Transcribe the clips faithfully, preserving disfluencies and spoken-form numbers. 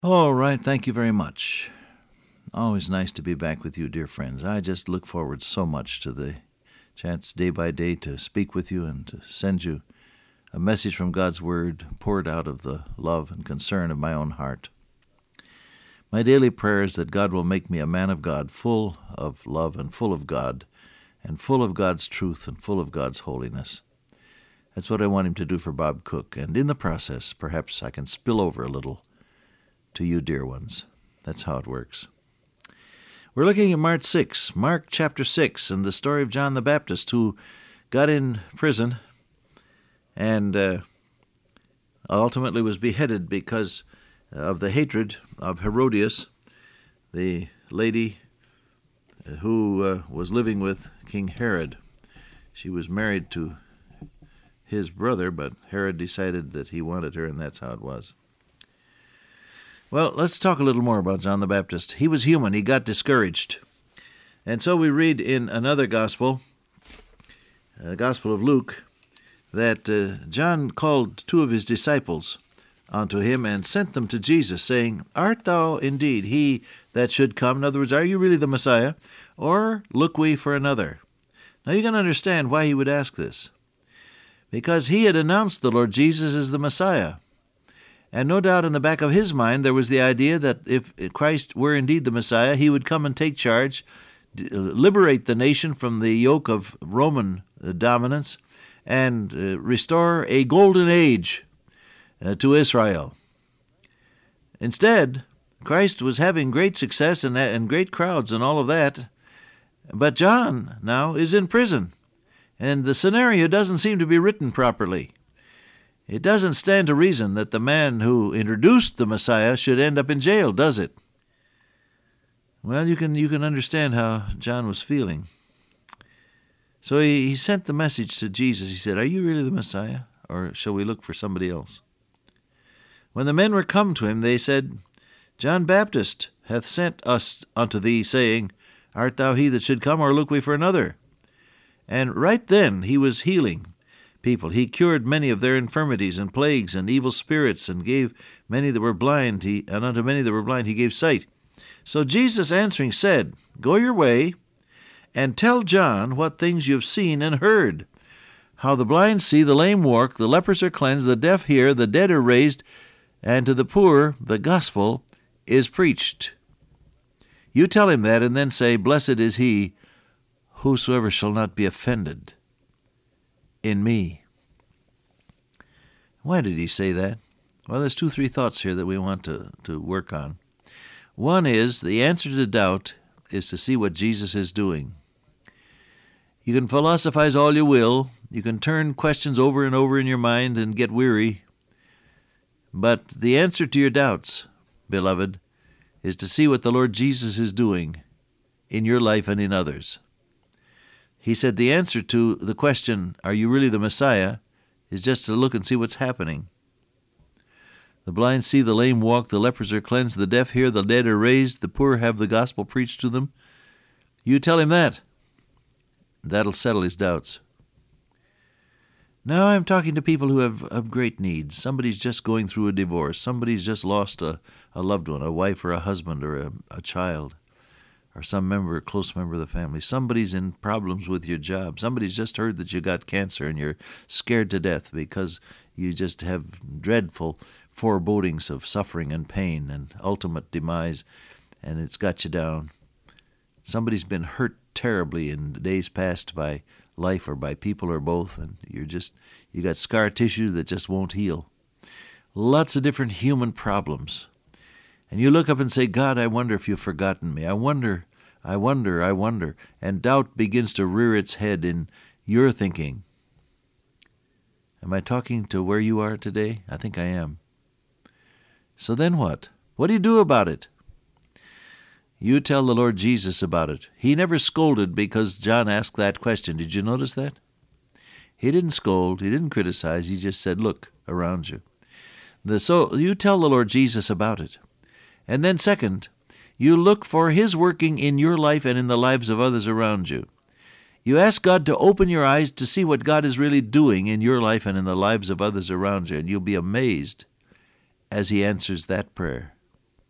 All right, thank you very much. Always nice to be back with you, dear friends. I just look forward so much to the chance day by day to speak with you and to send you a message from God's Word poured out of the love and concern of my own heart. My daily prayer is that God will make me a man of God, full of love and full of God, and full of God's truth and full of God's holiness. That's what I want Him to do for Bob Cook, and in the process, perhaps I can spill over a little to you, dear ones. That's how it works. We're looking at Mark six, Mark chapter six, and the story of John the Baptist, who got in prison and uh, ultimately was beheaded because of the hatred of Herodias, the lady who uh, was living with King Herod. She was married to his brother, but Herod decided that he wanted her, and that's how it was. Well, let's talk a little more about John the Baptist. He was human. He got discouraged. And so we read in another gospel, the Gospel of Luke, that uh, John called two of his disciples unto him and sent them to Jesus, saying, Art thou indeed he that should come? In other words, are you really the Messiah? Or look we for another? Now you can understand why he would ask this. Because he had announced the Lord Jesus as the Messiah. And no doubt in the back of his mind there was the idea that if Christ were indeed the Messiah, he would come and take charge, liberate the nation from the yoke of Roman dominance, and uh, restore a golden age uh, to Israel. Instead, Christ was having great success and, and great crowds and all of that, but John now is in prison, and the scenario doesn't seem to be written properly. It doesn't stand to reason that the man who introduced the Messiah should end up in jail, does it? Well, you can you can understand how John was feeling. So he, he sent the message to Jesus. He said, Are you really the Messiah, or shall we look for somebody else? When the men were come to him, they said, John Baptist hath sent us unto thee, saying, Art thou he that should come, or look we for another? And right then he was healing people. He cured many of their infirmities and plagues and evil spirits, and gave many that were blind, he, and unto many that were blind he gave sight. So Jesus answering said, Go your way, and tell John what things you have seen and heard, how the blind see, the lame walk, the lepers are cleansed, the deaf hear, the dead are raised, and to the poor the gospel is preached. You tell him that, and then say, Blessed is he whosoever shall not be offended in me. Why did he say that? Well, there's two, three thoughts here that we want to, to work on. One is, the answer to doubt is to see what Jesus is doing. You can philosophize all you will. You can turn questions over and over in your mind and get weary. But the answer to your doubts, beloved, is to see what the Lord Jesus is doing in your life and in others. He said the answer to the question, Are you really the Messiah? Is just to look and see what's happening. The blind see, the lame walk, the lepers are cleansed, the deaf hear, the dead are raised, the poor have the gospel preached to them. You tell him that. That'll settle his doubts. Now I'm talking to people who have, have great needs. Somebody's just going through a divorce. Somebody's just lost a, a loved one, a wife or a husband or a, a child, or some member, a close member of the family. Somebody's in problems with your job. Somebody's just heard that you got cancer and you're scared to death because you just have dreadful forebodings of suffering and pain and ultimate demise, and it's got you down. Somebody's been hurt terribly in days past by life or by people or both, and you're just, you got scar tissue that just won't heal. Lots of different human problems. And you look up and say, God, I wonder if you've forgotten me. I wonder, I wonder, I wonder. And doubt begins to rear its head in your thinking. Am I talking to where you are today? I think I am. So then what? What do you do about it? You tell the Lord Jesus about it. He never scolded because John asked that question. Did you notice that? He didn't scold. He didn't criticize. He just said, look around you. The, so you tell the Lord Jesus about it. And then second, you look for his working in your life and in the lives of others around you. You ask God to open your eyes to see what God is really doing in your life and in the lives of others around you, and you'll be amazed as he answers that prayer.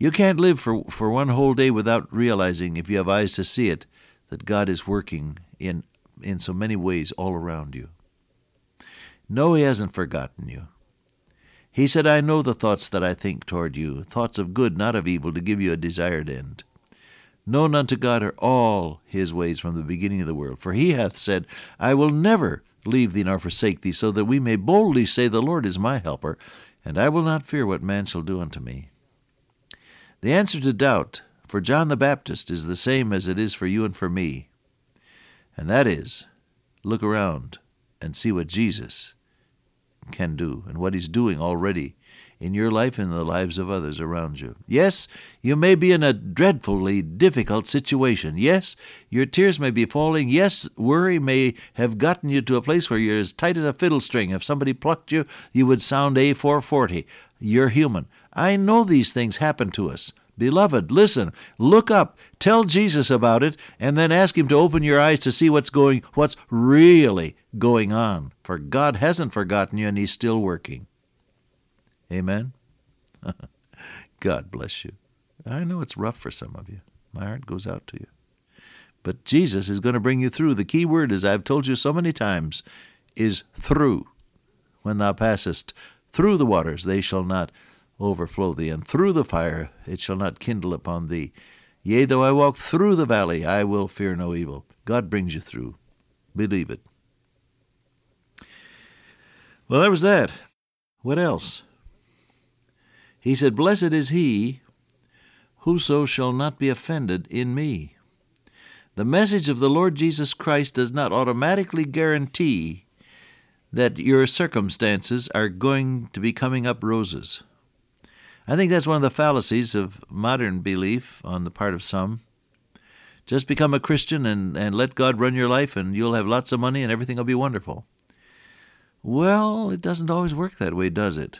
You can't live for, for one whole day without realizing, if you have eyes to see it, that God is working in, in so many ways all around you. No, He hasn't forgotten you. He said, I know the thoughts that I think toward you, thoughts of good, not of evil, to give you a desired end. Known unto God are all His ways from the beginning of the world. For He hath said, I will never leave thee nor forsake thee, so that we may boldly say, the Lord is my helper, and I will not fear what man shall do unto me. The answer to doubt for John the Baptist is the same as it is for you and for me, and that is, look around and see what Jesus can do and what He's doing already in your life and in the lives of others around you. Yes, you may be in a dreadfully difficult situation. Yes, your tears may be falling. Yes, worry may have gotten you to a place where you're as tight as a fiddle string. If somebody plucked you, you would sound A four forty. You're human. I know these things happen to us. Beloved, listen, look up, tell Jesus about it, and then ask Him to open your eyes to see what's going, what's really going on. For God hasn't forgotten you, and He's still working. Amen? God bless you. I know it's rough for some of you. My heart goes out to you. But Jesus is going to bring you through. The key word, as I've told you so many times, is through. When thou passest through the waters, they shall not overflow thee, and through the fire it shall not kindle upon thee. Yea, though I walk through the valley, I will fear no evil. God brings you through. Believe it. Well, that was that. What else? He said, Blessed is he whoso shall not be offended in me. The message of the Lord Jesus Christ does not automatically guarantee that your circumstances are going to be coming up roses. I think that's one of the fallacies of modern belief on the part of some. Just become a Christian and, and let God run your life, and you'll have lots of money and everything will be wonderful. Well, it doesn't always work that way, does it?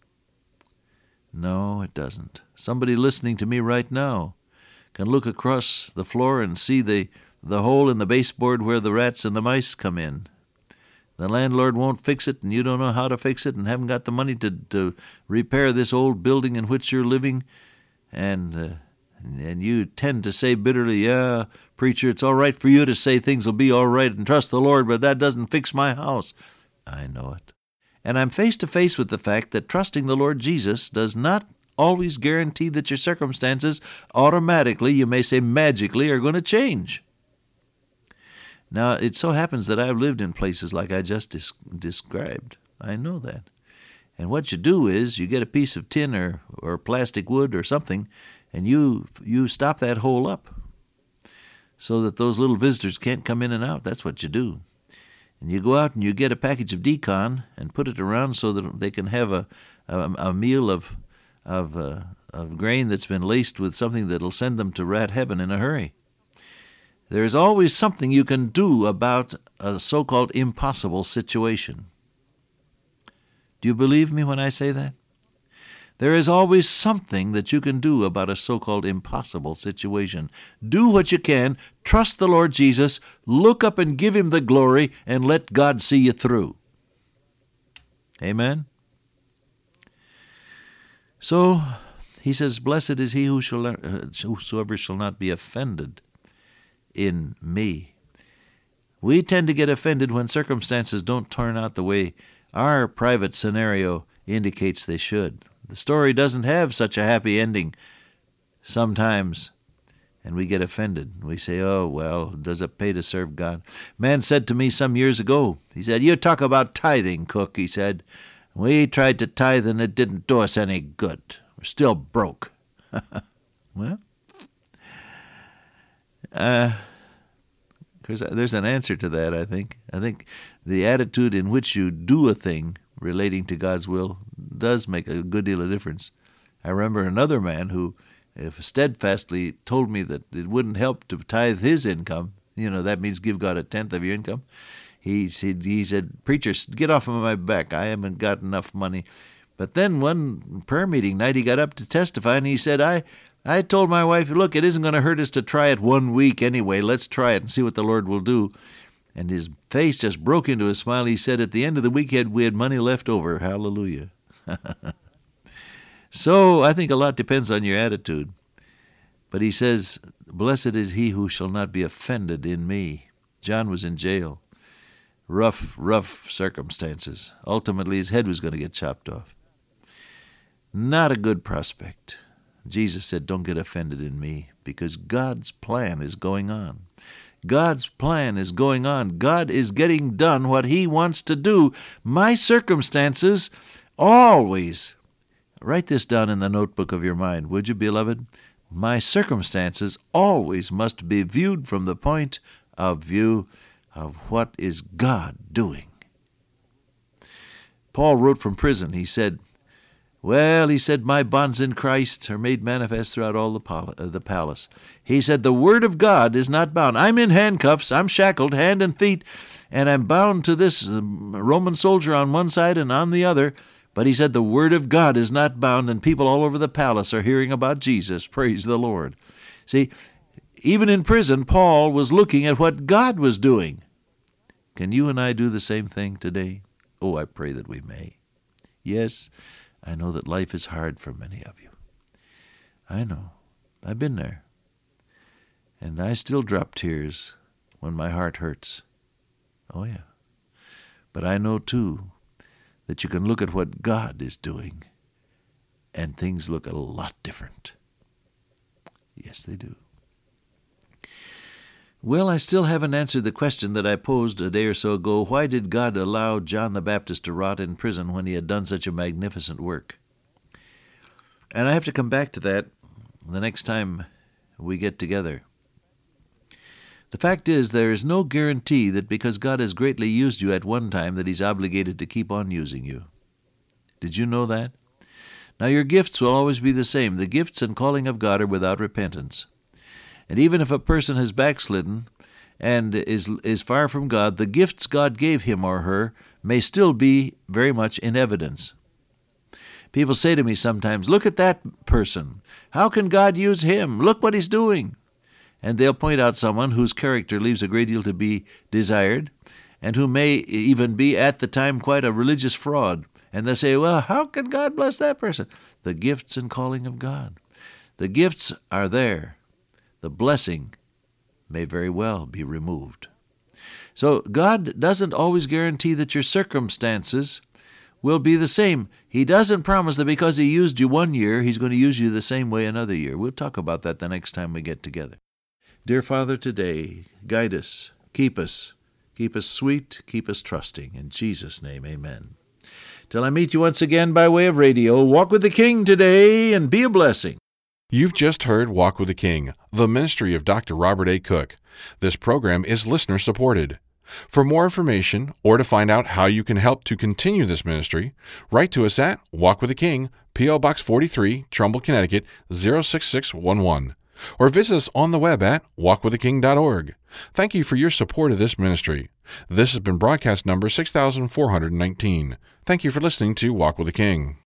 No, it doesn't. Somebody listening to me right now can look across the floor and see the, the hole in the baseboard where the rats and the mice come in. The landlord won't fix it, and you don't know how to fix it, and haven't got the money to, to repair this old building in which you're living, and uh, and you tend to say bitterly, yeah, preacher, it's all right for you to say things will be all right and trust the Lord, but that doesn't fix my house. I know it. And I'm face to face with the fact that trusting the Lord Jesus does not always guarantee that your circumstances automatically, you may say magically, are going to change. Now, it so happens that I've lived in places like I just des- described. I know that. And what you do is you get a piece of tin or, or plastic wood or something, and you you stop that hole up so that those little visitors can't come in and out. That's what you do. And you go out and you get a package of decon and put it around so that they can have a, a, a meal of, of, uh, of grain that's been laced with something that'll send them to rat heaven in a hurry. There is always something you can do about a so-called impossible situation. Do you believe me when I say that? There is always something that you can do about a so-called impossible situation. Do what you can, trust the Lord Jesus, look up and give Him the glory, and let God see you through. Amen? So, he says, Blessed is he who shall, uh, whosoever shall not be offended in me. We tend to get offended when circumstances don't turn out the way our private scenario indicates they should. The story doesn't have such a happy ending sometimes, and we get offended. We say, oh, well, does it pay to serve God? Man said to me some years ago, he said, you talk about tithing, Cook, he said. We tried to tithe and it didn't do us any good. We're still broke. Well, uh, there's an answer to that, I think. I think the attitude in which you do a thing relating to God's will does make a good deal of difference. I remember another man who if steadfastly told me that it wouldn't help to tithe his income. You know, that means give God a tenth of your income. He said, he said, preacher, get off of my back. I haven't got enough money. But then one prayer meeting night, he got up to testify, and he said, I, I told my wife, look, it isn't going to hurt us to try it one week anyway. Let's try it and see what the Lord will do. And his face just broke into a smile. He said, at the end of the week, we had money left over. Hallelujah. So I think a lot depends on your attitude. But he says, blessed is he who shall not be offended in me. John was in jail. Rough, rough circumstances. Ultimately, his head was going to get chopped off. Not a good prospect. Jesus said, don't get offended in me, because God's plan is going on. God's plan is going on. God is getting done what he wants to do. My circumstances always, write this down in the notebook of your mind, would you, beloved? My circumstances always must be viewed from the point of view of what is God doing. Paul wrote from prison. He said, Well, he said, my bonds in Christ are made manifest throughout all the, pal- uh, the palace. He said, the word of God is not bound. I'm in handcuffs. I'm shackled hand and feet, and I'm bound to this Roman soldier on one side and on the other. But he said, the word of God is not bound, and people all over the palace are hearing about Jesus. Praise the Lord. See, even in prison, Paul was looking at what God was doing. Can you and I do the same thing today? Oh, I pray that we may. Yes, I know that life is hard for many of you. I know. I've been there. And I still drop tears when my heart hurts. Oh, yeah. But I know, too, that you can look at what God is doing, and things look a lot different. Yes, they do. Well, I still haven't answered the question that I posed a day or so ago. Why did God allow John the Baptist to rot in prison when he had done such a magnificent work? And I have to come back to that the next time we get together. The fact is, there is no guarantee that because God has greatly used you at one time that he's obligated to keep on using you. Did you know that? Now, your gifts will always be the same. The gifts and calling of God are without repentance. And even if a person has backslidden and is is far from God, the gifts God gave him or her may still be very much in evidence. People say to me sometimes, look at that person. How can God use him? Look what he's doing. And they'll point out someone whose character leaves a great deal to be desired, and who may even be at the time quite a religious fraud. And they say, well, how can God bless that person? The gifts and calling of God. The gifts are there. The blessing may very well be removed. So God doesn't always guarantee that your circumstances will be the same. He doesn't promise that because he used you one year, he's going to use you the same way another year. We'll talk about that the next time we get together. Dear Father, today, guide us, keep us, keep us sweet, keep us trusting. In Jesus' name, amen. Till I meet you once again by way of radio, walk with the King today and be a blessing. You've just heard Walk with the King, the ministry of Doctor Robert A. Cook. This program is listener-supported. For more information or to find out how you can help to continue this ministry, write to us at Walk with the King, P O. Box forty-three, Trumbull, Connecticut, zero six six one one. Or visit us on the web at walk with the king dot org. Thank you for your support of this ministry. This has been broadcast number six thousand four hundred nineteen. Thank you for listening to Walk with the King.